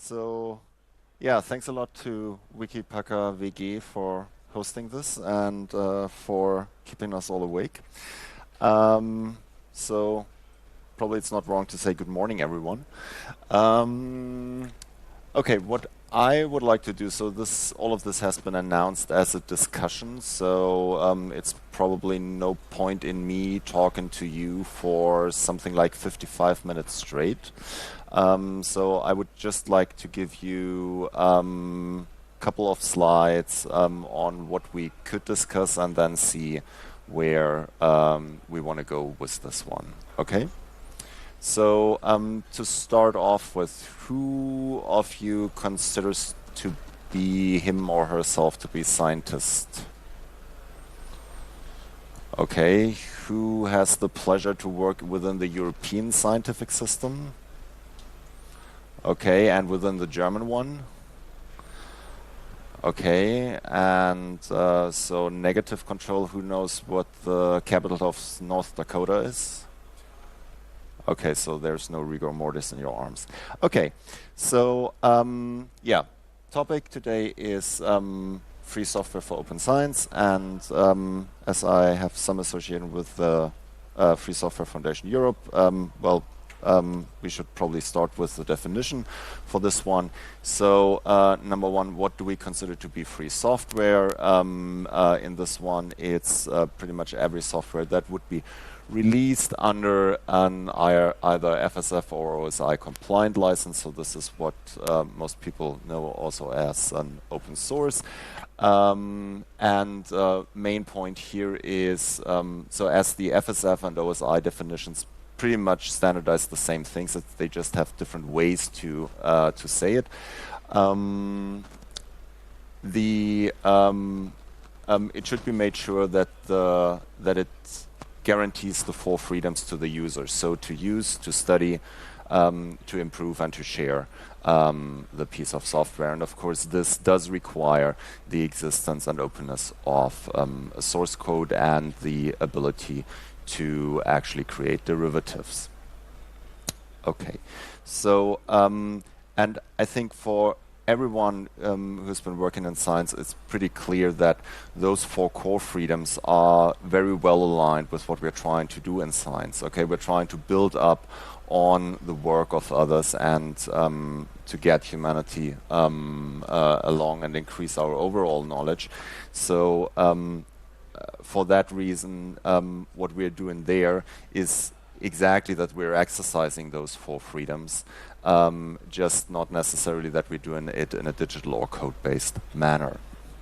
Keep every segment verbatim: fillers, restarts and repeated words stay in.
So, yeah, thanks a lot to Wikipaka V G for hosting this and uh, for keeping us all awake. Um, so, probably it's not wrong to say good morning, everyone. Um, okay, what I would like to do, so this all of this has been announced as a discussion, so um, it's probably no point in me talking to you for something like fifty-five minutes straight. Um, so I would just like to give you a um, couple of slides um, on what we could discuss and then see where um, we want to go with this one. Okay? So um, to start off with, who of you considers to be him or herself to be scientist? Okay, who has the pleasure to work within the European scientific system? Okay, and within the German one? Okay, and uh, so negative control, who knows what the capital of North Dakota is? Okay, so there's no rigor mortis in your arms. Okay, so um, yeah, topic today is um, free software for open science, and um, as I have some association with the uh, Free Software Foundation Europe, um, well, um, we should probably start with the definition for this one. So uh, number one, what do we consider to be free software? Um, uh, in this one, it's uh, pretty much every software that would be released under an either F S F or O S I compliant license. So this is what uh, most people know also as an open source. Um, and uh, main point here is, um, so as the F S F and O S I definitions pretty much standardize the same things, that they just have different ways to uh, to say it. Um, the um, um, it should be made sure that the that it guarantees the four freedoms to the user. So to use, to study, um, to improve, and to share um, the piece of software. And of course, this does require the existence and openness of um, a source code and the ability to actually create derivatives. Okay, so um, and I think for everyone um, who's been working in science, it's pretty clear that those four core freedoms are very well aligned with what we're trying to do in science. Okay, we're trying to build up on the work of others and um, to get humanity um, uh, along and increase our overall knowledge. So um, uh, for that reason, um, what we're doing there is exactly that we're exercising those four freedoms, um, just not necessarily that we're doing it in a digital or code-based manner.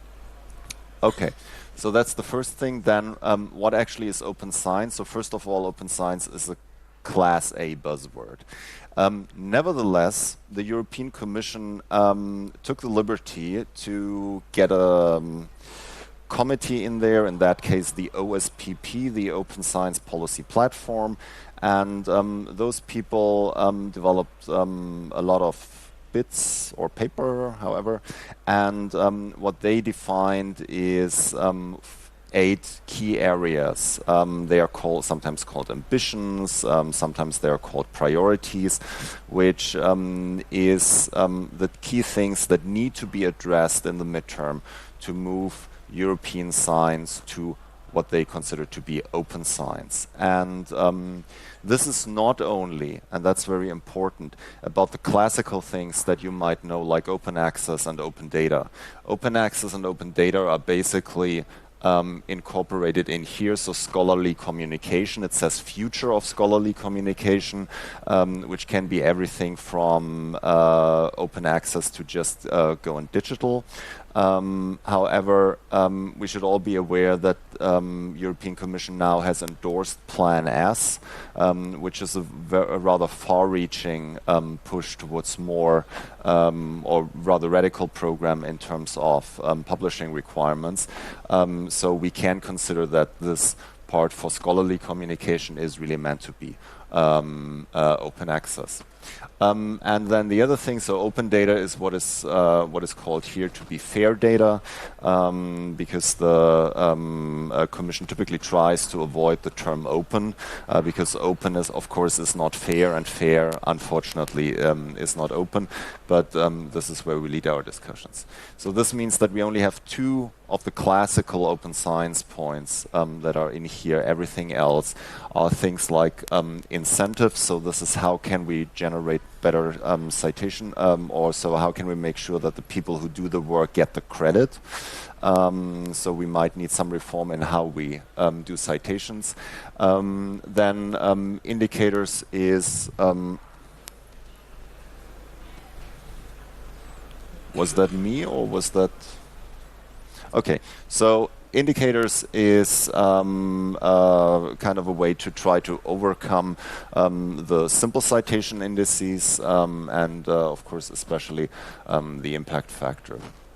Okay, so that's the first thing. Then um, what actually is open science? So first of all, open science is a Class A buzzword. Um, nevertheless, the European Commission um, took the liberty to get a um, committee in there, in that case the O S P P, the Open Science Policy Platform, and um, those people um, developed um, a lot of bits or paper, however, and um, what they defined is um, eight key areas. Um, they are called sometimes called ambitions, um, sometimes they are called priorities, which um, is um, the key things that need to be addressed in the midterm to move European science to what they consider to be open science. And um, this is not only, and that's very important, about the classical things that you might know, like open access and open data. Open access and open data are basically Um, incorporated in here, so scholarly communication. It says future of scholarly communication, um, which can be everything from uh, open access to just uh, going digital. Um, however, um, we should all be aware that um, European Commission now has endorsed Plan S, um, which is a, a rather far-reaching um, push towards more um, or rather radical program in terms of um, publishing requirements. Um, so we can consider that this part for scholarly communication is really meant to be um, uh, open access. Um, and then the other thing, so open data is what is uh, what is called here to be fair data, um, because the um, uh, Commission typically tries to avoid the term open, uh, because openness, of course, is not fair, and fair, unfortunately, um, is not open. But um, this is where we lead our discussions. So this means that we only have two of the classical open science points um, that are in here. Everything else are things like um, incentives. So this is how can we generate better um, citation, um, or so how can we make sure that the people who do the work get the credit. Um, so we might need some reform in how we um, do citations. Um, then um, indicators is, um, was that me or was that? Okay, so indicators is um, uh, kind of a way to try to overcome um, the simple citation indices um, and, uh, of course, especially um, the impact factor.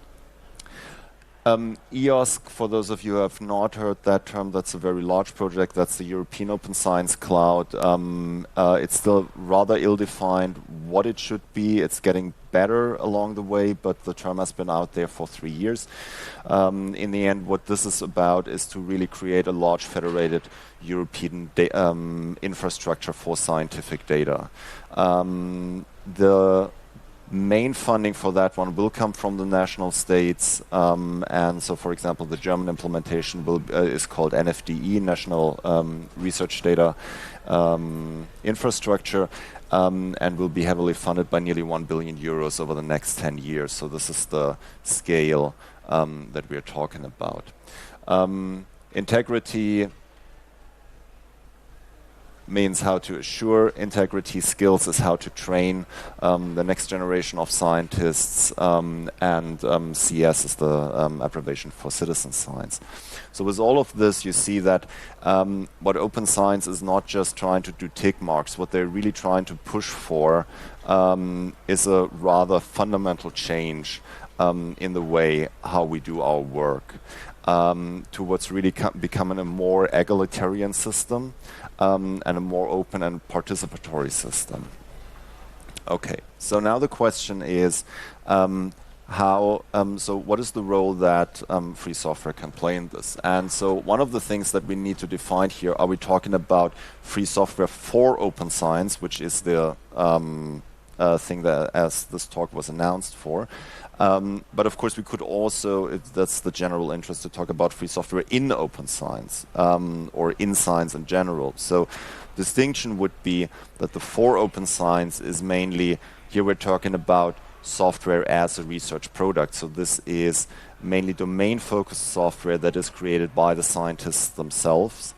Um, E O S C, for those of you who have not heard that term, that's a very large project. That's the European Open Science Cloud. Um, uh, it's still rather ill-defined what it should be. It's getting better along the way, but the term has been out there for three years. Um, in the end, what this is about is to really create a large federated European um, infrastructure for scientific data. Um, the main funding for that one will come from the national states, um, and so, for example, the German implementation will uh, is called N F D E, National um, Research Data um, Infrastructure, um, and will be heavily funded by nearly one billion euros over the next ten years. So this is the scale um, that we are talking about. Um, integrity means how to assure integrity. Skills is how to train um, the next generation of scientists, um, and um, C S is the um, abbreviation for citizen science. So with all of this, you see that um, what open science is not just trying to do tick marks. What they're really trying to push for um, is a rather fundamental change um, in the way how we do our work, um, towards really becoming a more egalitarian system, Um, and a more open and participatory system. Okay, so now the question is, um, how, um, so what is the role that um, free software can play in this? And so one of the things that we need to define here, are we talking about free software for open science, which is the um, uh, thing that as this talk was announced for. Um, but of course, we could also, it, that's the general interest, to talk about free software in open science, um, or in science in general. So distinction would be that the for open science is mainly, here we're talking about software as a research product. So this is mainly domain-focused software that is created by the scientists themselves.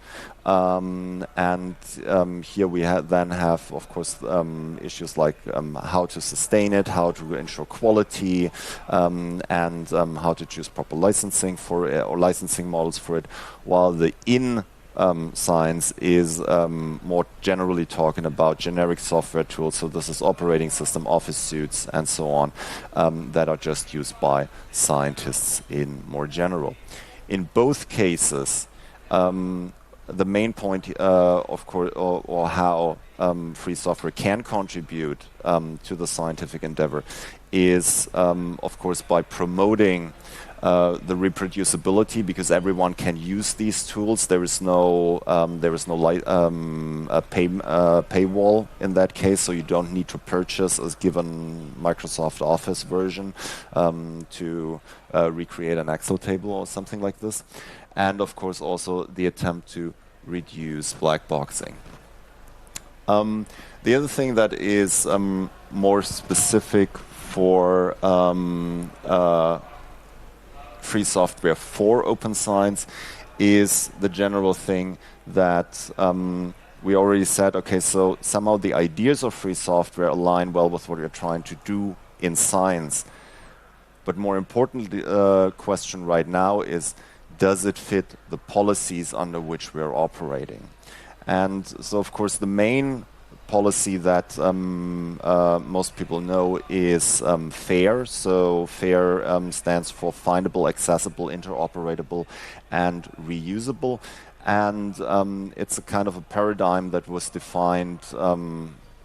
Um, and um, here we ha then have, of course, um, issues like um, how to sustain it, how to ensure quality, um, and um, how to choose proper licensing for it, or licensing models for it, while the in Um, science is um, more generally talking about generic software tools. So this is operating system, office suites, and so on, um, that are just used by scientists in more general. In both cases, um, the main point, uh, of course, or, or how um, free software can contribute um, to the scientific endeavor is, um, of course, by promoting Uh, the reproducibility, because everyone can use these tools. There is no um, there is no li um, a pay uh, paywall in that case, so you don't need to purchase a given Microsoft Office version um, to uh, recreate an Excel table or something like this. And of course, also the attempt to reduce black boxing. Um, the other thing that is um, more specific for um, uh, free software for open science is the general thing that um, we already said, okay, so somehow the ideas of free software align well with what you're trying to do in science. But more important uh, question right now is, does it fit the policies under which we're operating? And so, of course, the main policy that um, uh, most people know is um, FAIR. So FAIR um, stands for findable, accessible, interoperable, and reusable. And um, it's a kind of a paradigm that was defined um,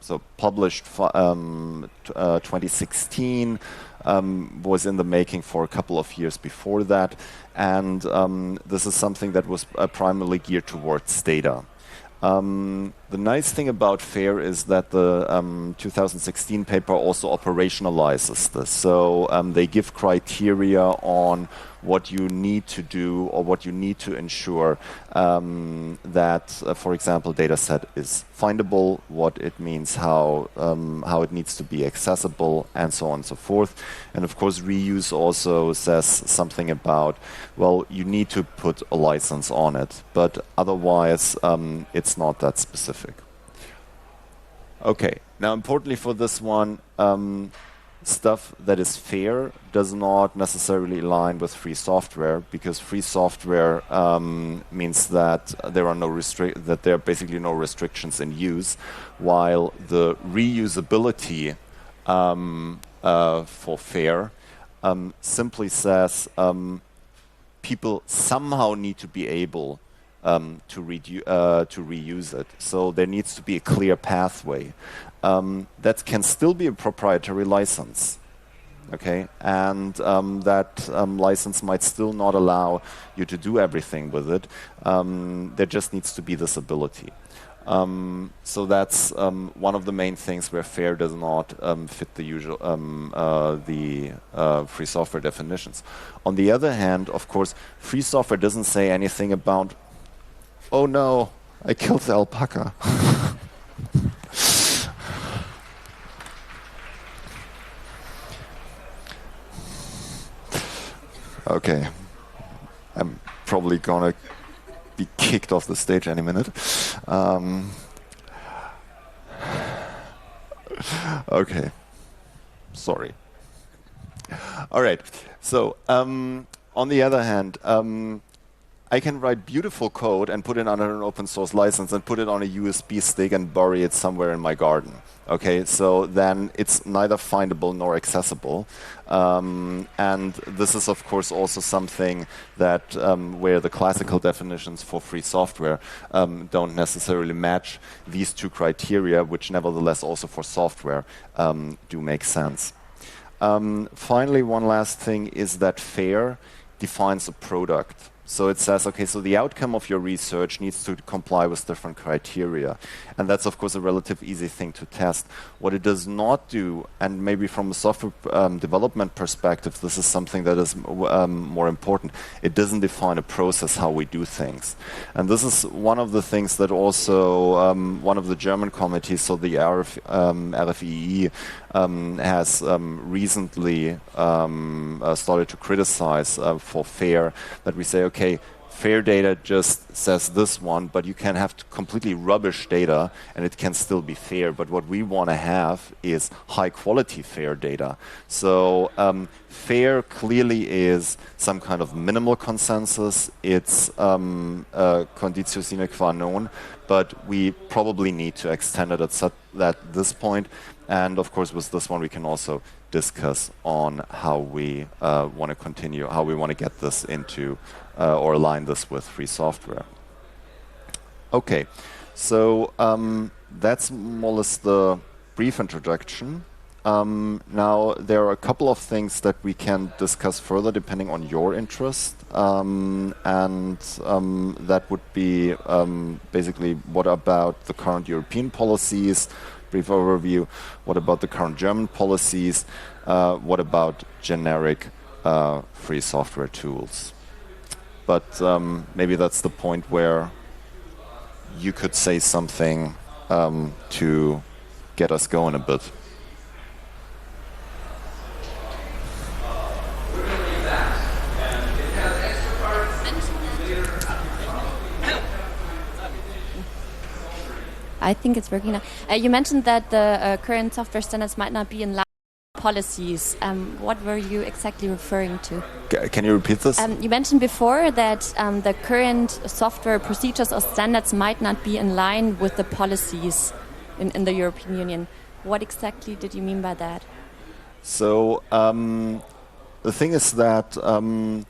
so published um, t uh, twenty sixteen, um, was in the making for a couple of years before that, and um, this is something that was uh, primarily geared towards data. Um, the nice thing about FAIR is that the um, two thousand sixteen paper also operationalizes this. So um, they give criteria on what you need to do or what you need to ensure um, that, uh, for example, data set is findable, what it means, how, um, how it needs to be accessible, and so on and so forth. And of course, reuse also says something about, well, you need to put a license on it, but otherwise um, it's not that specific. Okay, now importantly for this one, um, stuff that is fair does not necessarily align with free software, because free software um, means that there are no restrict that there are basically no restrictions in use, while the reusability um, uh, for fair um, simply says um, people somehow need to be able Um, to, uh, to reuse it. So there needs to be a clear pathway. Um, that can still be a proprietary license, okay? And um, that um, license might still not allow you to do everything with it. Um, there just needs to be this ability. Um, so that's um, one of the main things where FAIR does not um, fit the usual um, uh, the uh, free software definitions. On the other hand, of course, free software doesn't say anything about, oh no, I killed the alpaca. Okay, I'm probably gonna be kicked off the stage any minute. Um, okay, sorry. All right, so um, on the other hand, um, I can write beautiful code and put it under an open source license and put it on a U S B stick and bury it somewhere in my garden. Okay, so then it's neither findable nor accessible. Um, and this is of course also something that um, where the classical definitions for free software um, don't necessarily match these two criteria, which nevertheless also for software um, do make sense. Um, finally, one last thing is that FAIR defines a product. So it says, okay, so the outcome of your research needs to comply with different criteria. And that's, of course, a relative easy thing to test. What it does not do, and maybe from a software um, development perspective, this is something that is um, more important, it doesn't define a process how we do things. And this is one of the things that also um, one of the German committees, so the R F, um, R F E E, um, has um, recently um, uh, started to criticize uh, for FAIR, that we say, okay, FAIR data just says this one, but you can have completely rubbish data and it can still be fair. But what we want to have is high quality FAIR data. So um, FAIR clearly is some kind of minimal consensus. It's um, a conditio sine qua non, but we probably need to extend it at, at this point. And of course, with this one, we can also discuss on how we uh, want to continue, how we want to get this into uh, or align this with free software. Okay, so um, that's more or less the brief introduction. Um, now, there are a couple of things that we can discuss further depending on your interest. Um, and um, that would be um, basically what about the current European policies, brief overview, what about the current German policies, uh, what about generic uh, free software tools. But um, maybe that's the point where you could say something um, to get us going a bit. I think it's working now. Uh, you mentioned that the uh, current software standards might not be in line with policies. Um, what were you exactly referring to? C can you repeat this? Um, you mentioned before that um, the current software procedures or standards might not be in line with the policies in, in the European Union. What exactly did you mean by that? So um, the thing is that um,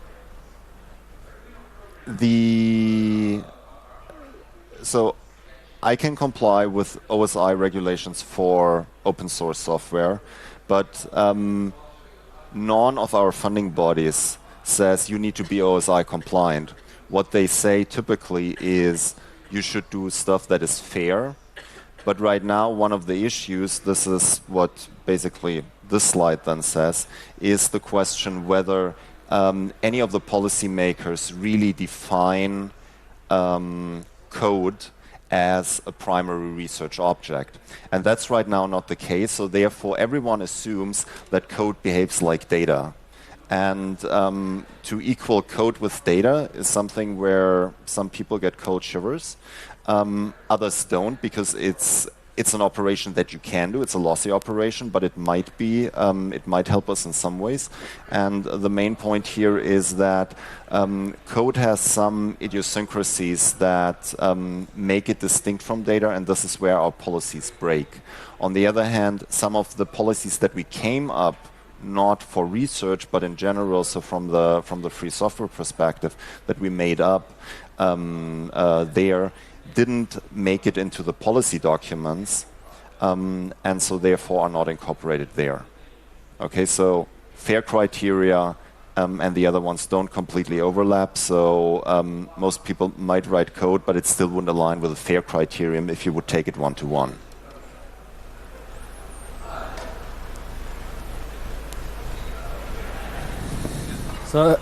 the So I can comply with O S I regulations for open source software, but um, none of our funding bodies says you need to be O S I compliant. What they say typically is you should do stuff that is fair. But right now, one of the issues, this is what basically this slide then says, is the question whether um, any of the policymakers really define um, code as a primary research object. And that's right now not the case, so therefore everyone assumes that code behaves like data. And um, to equal code with data is something where some people get cold shivers. Um, others don't, because it's it's an operation that you can do. It's a lossy operation, but it might be um, it might help us in some ways. And the main point here is that um, code has some idiosyncrasies that um, make it distinct from data, and this is where our policies break. On the other hand, some of the policies that we came up not for research, but in general, so from the from the free software perspective that we made up um, uh, there, didn't make it into the policy documents, um, and so therefore are not incorporated there. Okay, so fair criteria um, and the other ones don't completely overlap, so um, most people might write code, but it still wouldn't align with a fair criterion if you would take it one-to-one. So,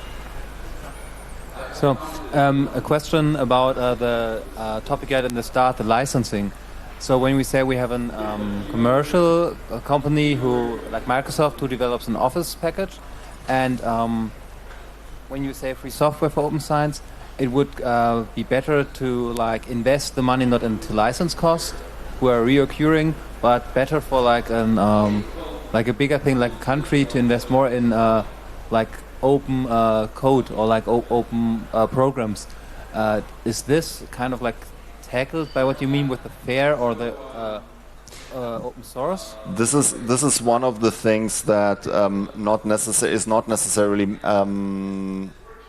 so um, a question about uh, the uh, topic you had in the start, the licensing. So when we say we have a um, commercial uh, company who, like Microsoft, who develops an Office package, and um, when you say free software for open science, it would uh, be better to like invest the money not into license costs, who are reoccurring, but better for like an um, like a bigger thing, like a country, to invest more in uh, like open uh, code or like op open uh, programs. Uh, is this kind of like tackled by what you mean with the fair or the uh, uh, open source? This is this is one of the things that um, not necessar is not necessarily um,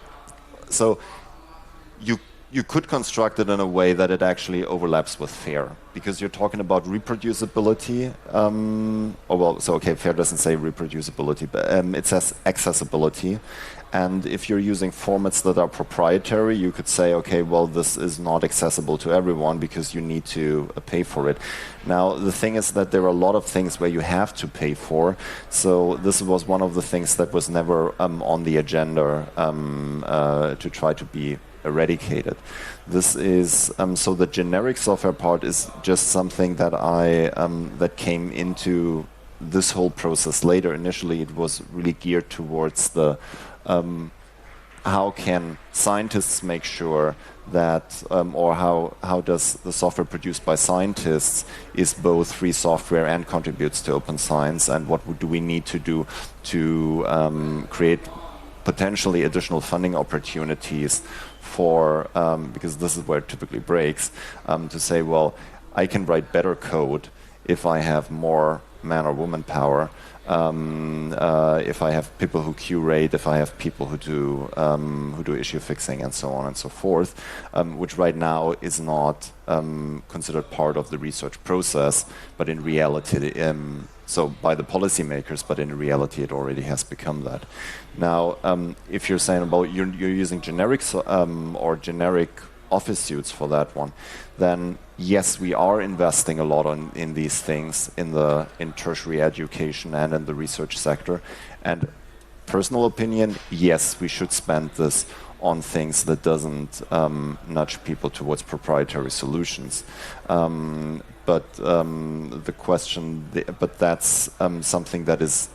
so. You you could construct it in a way that it actually overlaps with fair, because you're talking about reproducibility. Um, oh well, so okay, fair doesn't say reproducibility, but um, it says accessibility. And if you're using formats that are proprietary, you could say, okay, well, this is not accessible to everyone because you need to uh, pay for it. Now, the thing is that there are a lot of things where you have to pay for. So this was one of the things that was never um, on the agenda um, uh, to try to be eradicated. This is um, so the generic software part is just something that I um, that came into this whole process later. Initially, it was really geared towards the um, how can scientists make sure that, um, or how how does the software produced by scientists is both free software and contributes to open science, and what do we need to do to um, create potentially additional funding opportunities for, um, because this is where it typically breaks, um, to say, well, I can write better code if I have more man or woman power, um, uh, if I have people who curate, if I have people who do um, who do issue fixing and so on and so forth, um, which right now is not um, considered part of the research process, but in reality, um, so by the policymakers, but in reality it already has become that. Now, um, if you're saying about you're, you're using generic um, or generic office suits for that one, then yes, we are investing a lot on, in these things in the in tertiary education and in the research sector. And personal opinion, yes, we should spend this on things that doesn't um, nudge people towards proprietary solutions. Um, but um, the question, the, but that's um, something that is,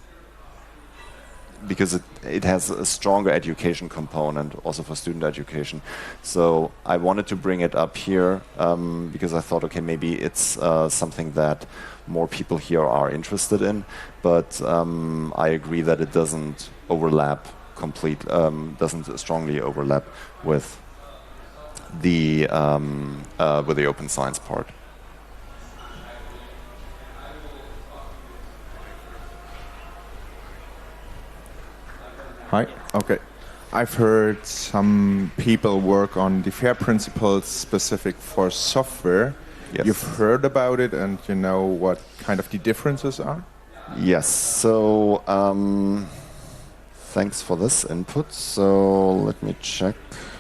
because it, it has a stronger education component also for student education. So I wanted to bring it up here um, because I thought, okay, maybe it's uh, something that more people here are interested in, but um, I agree that it doesn't overlap complete, um, doesn't strongly overlap with the um, uh, with the open science part. Hi. Okay. I've heard some people work on the FAIR principles specific for software. Yes. You've heard about it, and you know what kind of the differences are? Yes. So um, thanks for this input. So let me check.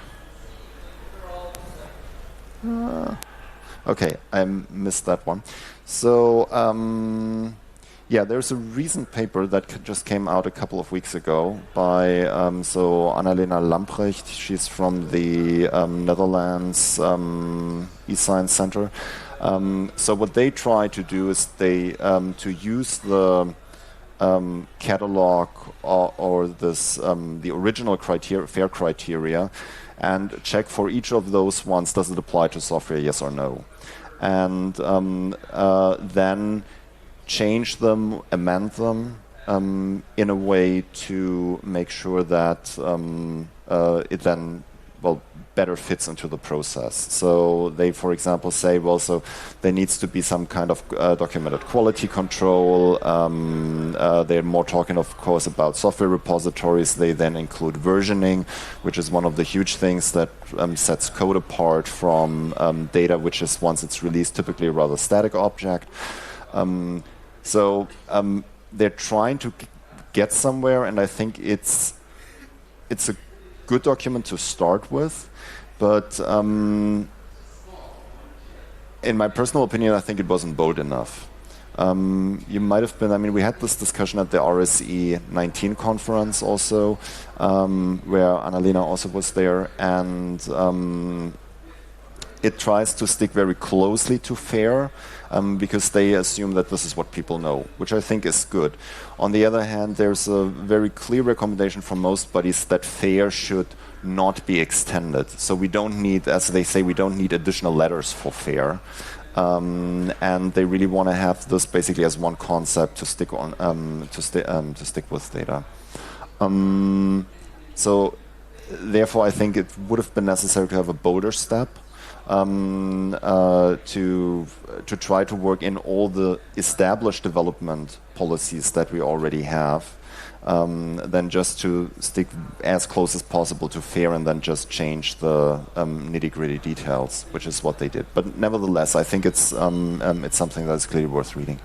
Uh, okay, I missed that one. So um, yeah, there's a recent paper that c- just came out a couple of weeks ago by um, so Annalena Lamprecht. She's from the um, Netherlands um, eScience Center. Um, so what they try to do is they um, to use the um, catalog or, or this um, the original criteria, FAIR criteria, and check for each of those ones, does it apply to software, yes or no? And um, uh, then change them, amend them um, in a way to make sure that um, uh, it then, well, better fits into the process. So they, for example, say, well, so there needs to be some kind of uh, documented quality control. Um, uh, they're more talking, of course, about software repositories. They then include versioning, which is one of the huge things that um, sets code apart from um, data, which is, once it's released, typically a rather static object. Um, so um, they're trying to g- get somewhere, and I think it's it's a good document to start with, but um, in my personal opinion, I think it wasn't bold enough. Um, you might have been, I mean, we had this discussion at the R S E nineteen conference also, um, where Annalena also was there, and um, it tries to stick very closely to FAIR, um, because they assume that this is what people know, which I think is good. On the other hand, there's a very clear recommendation from most bodies that FAIR should not be extended. So we don't need, as they say, we don't need additional letters for FAIR. Um, and they really want to have this basically as one concept to stick on, um, to, sti- um, to stick with data. Um, so therefore, I think it would have been necessary to have a bolder step. Um, uh, to to try to work in all the established development policies that we already have, um, than just to stick as close as possible to FAIR and then just change the um, nitty-gritty details, which is what they did. But nevertheless, I think it's um, um, it's something that is clearly worth reading.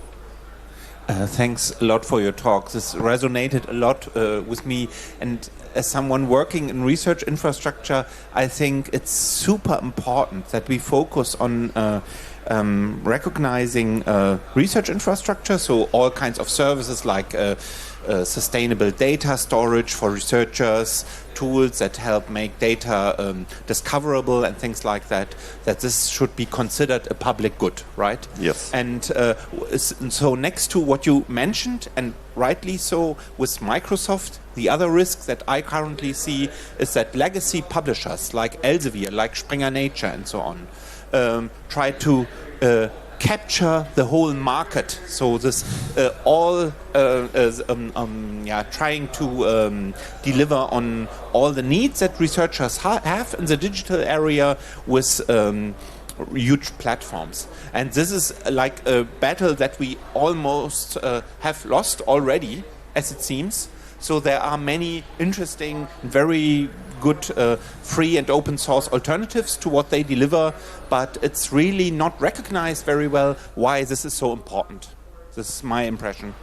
Uh, thanks a lot for your talk. This resonated a lot uh, with me, and as someone working in research infrastructure, I think it's super important that we focus on uh, um, recognizing uh, research infrastructure, so all kinds of services like uh, uh, sustainable data storage for researchers, tools that help make data um, discoverable and things like that, that this should be considered a public good, right? Yes. And uh, so next to what you mentioned, and rightly so, with Microsoft, the other risk that I currently see is that legacy publishers like Elsevier, like Springer Nature and so on, um, try to uh, capture the whole market. So this uh, all uh, is um, um, yeah, trying to um, deliver on all the needs that researchers ha- have in the digital area with um, huge platforms. And this is like a battle that we almost uh, have lost already, as it seems. So there are many interesting, very good uh, free and open source alternatives to what they deliver, but it's really not recognized very well why this is so important. This is my impression.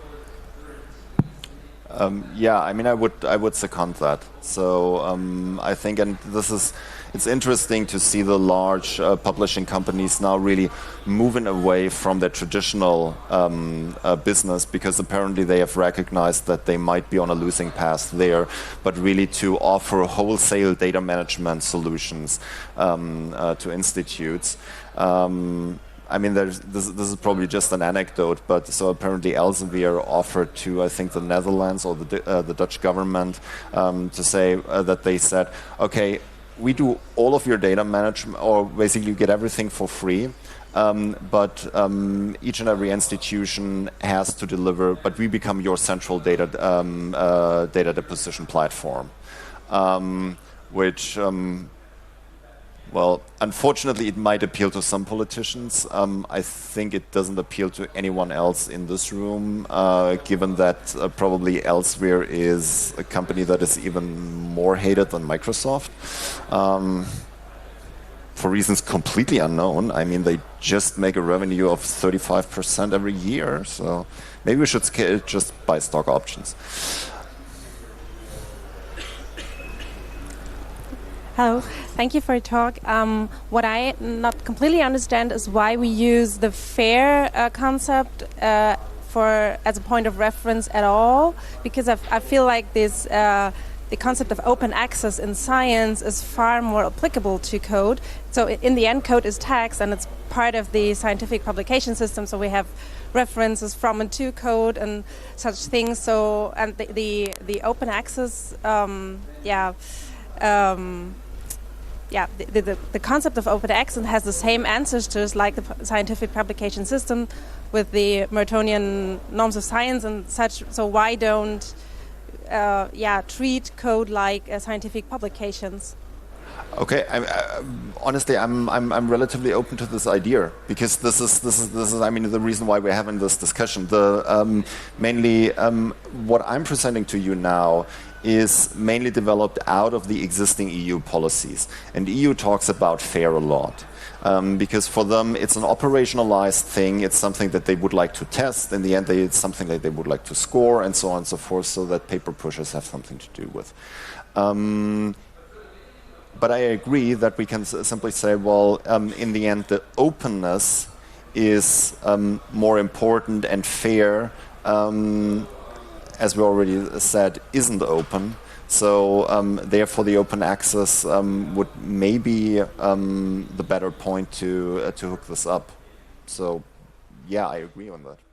Um, yeah, I mean, I would I would second that. So um, I think, and this is, it's interesting to see the large uh, publishing companies now really moving away from their traditional um, uh, business, because apparently they have recognized that they might be on a losing path there, but really to offer wholesale data management solutions um, uh, to institutes. Um, I mean, there's, this, this is probably just an anecdote, but so apparently Elsevier offered to, I think, the Netherlands or the, uh, the Dutch government um, to say uh, that they said, okay, we do all of your data management, or basically you get everything for free, um, but um, each and every institution has to deliver, but we become your central data, um, uh, data deposition platform, um, which... Um, Well, unfortunately, it might appeal to some politicians. Um, I think it doesn't appeal to anyone else in this room, uh, given that uh, probably Elsewhere is a company that is even more hated than Microsoft. Um, for reasons completely unknown. I mean, they just make a revenue of thirty-five percent every year, so maybe we should scale, just buy stock options. Hello, thank you for your talk. Um, what I not completely understand is why we use the FAIR uh, concept uh, for as a point of reference at all, because I, I feel like this uh, the concept of open access in science is far more applicable to code. So in the end, code is text, and it's part of the scientific publication system. So we have references from and to code and such things. So and the the, the open access, um, yeah. Um, Yeah, the, the, the concept of open access has the same ancestors like the p- scientific publication system with the Mertonian norms of science and such. So why don't, uh, yeah, treat code like uh, scientific publications? Okay, I, uh, honestly, I'm I'm I'm relatively open to this idea because this is this is this is I mean the reason why we're having this discussion. The um, mainly um, what I'm presenting to you now is mainly developed out of the existing E U policies, and E U talks about FAIR a lot. Um, because for them it's an operationalized thing, it's something that they would like to test, in the end they, it's something that they would like to score, and so on and so forth, so that paper pushers have something to do with. Um, but I agree that we can s- simply say, well, um, in the end the openness is um, more important, and FAIR, um, as we already said, isn't open. So um, therefore, the open access um, would maybe um, the better point to uh, to hook this up. So, yeah, I agree on that.